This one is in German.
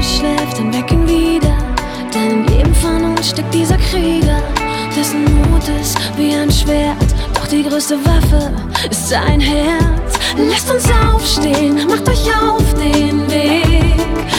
schläft, dann weck ihn wieder. Denn in jedem von uns steckt dieser Krieger, dessen Mut ist wie ein Schwert. Doch die größte Waffe ist sein Herz. Lasst uns aufstehen, macht euch auf den Weg.